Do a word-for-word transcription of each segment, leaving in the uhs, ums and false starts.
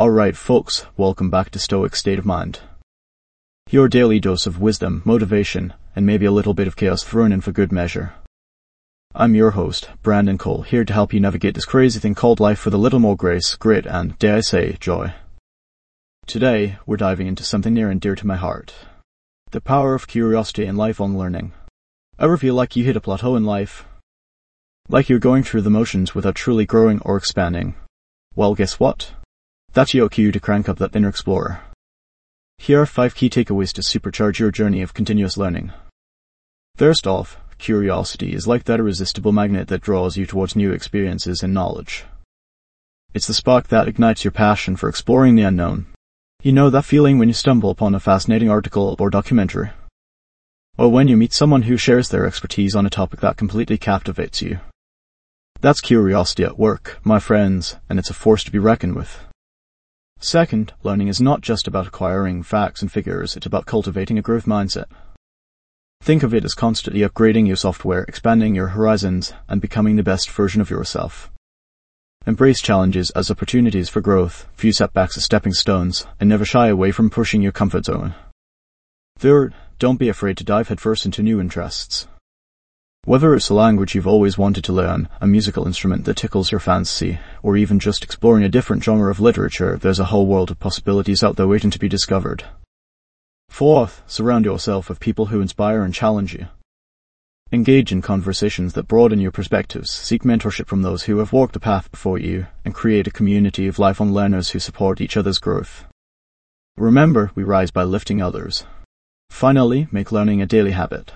Alright folks, welcome back to Stoic State of Mind. Your daily dose of wisdom, motivation, and maybe a little bit of chaos thrown in for good measure. I'm your host, Brandon Cole, here to help you navigate this crazy thing called life with a little more grace, grit, and, dare I say, joy. Today, we're diving into something near and dear to my heart. The power of curiosity and lifelong learning. Ever feel like you hit a plateau in life? Like you're going through the motions without truly growing or expanding? Well, guess what? That's your cue to crank up that inner explorer. Here are five key takeaways to supercharge your journey of continuous learning. First off, curiosity is like that irresistible magnet that draws you towards new experiences and knowledge. It's the spark that ignites your passion for exploring the unknown. You know that feeling when you stumble upon a fascinating article or documentary? Or when you meet someone who shares their expertise on a topic that completely captivates you? That's curiosity at work, my friends, and it's a force to be reckoned with. Second, learning is not just about acquiring facts and figures, it's about cultivating a growth mindset. Think of it as constantly upgrading your software, expanding your horizons, and becoming the best version of yourself. Embrace challenges as opportunities for growth, view setbacks as stepping stones, and never shy away from pushing your comfort zone. Third, don't be afraid to dive headfirst into new interests. Whether it's a language you've always wanted to learn, a musical instrument that tickles your fancy, or even just exploring a different genre of literature, there's a whole world of possibilities out there waiting to be discovered. Fourth, surround yourself with people who inspire and challenge you. Engage in conversations that broaden your perspectives, seek mentorship from those who have walked the path before you, and create a community of lifelong learners who support each other's growth. Remember, we rise by lifting others. Finally, make learning a daily habit.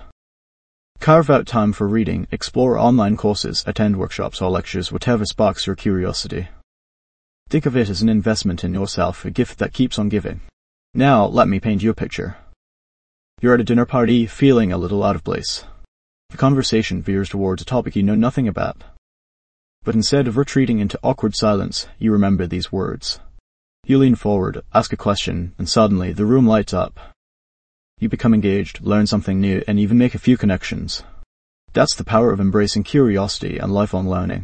Carve out time for reading, explore online courses, attend workshops or lectures, whatever sparks your curiosity. Think of it as an investment in yourself, a gift that keeps on giving. Now, let me paint you a picture. You're at a dinner party, feeling a little out of place. The conversation veers towards a topic you know nothing about. But instead of retreating into awkward silence, you remember these words. You lean forward, ask a question, and suddenly the room lights up. You become engaged, learn something new, and even make a few connections. That's the power of embracing curiosity and lifelong learning.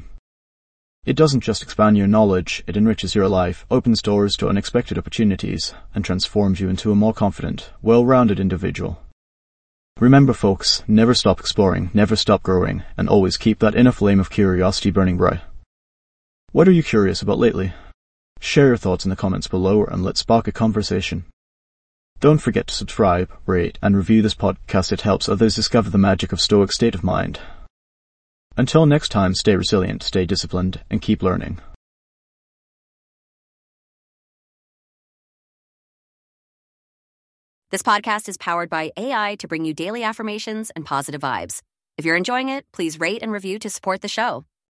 It doesn't just expand your knowledge, it enriches your life, opens doors to unexpected opportunities, and transforms you into a more confident, well-rounded individual. Remember folks, never stop exploring, never stop growing, and always keep that inner flame of curiosity burning bright. What are you curious about lately? Share your thoughts in the comments below and let's spark a conversation. Don't forget to subscribe, rate, and review this podcast. It helps others discover the magic of Stoic State of Mind. Until next time, stay resilient, stay disciplined, and keep learning. This podcast is powered by A I to bring you daily affirmations and positive vibes. If you're enjoying it, please rate and review to support the show.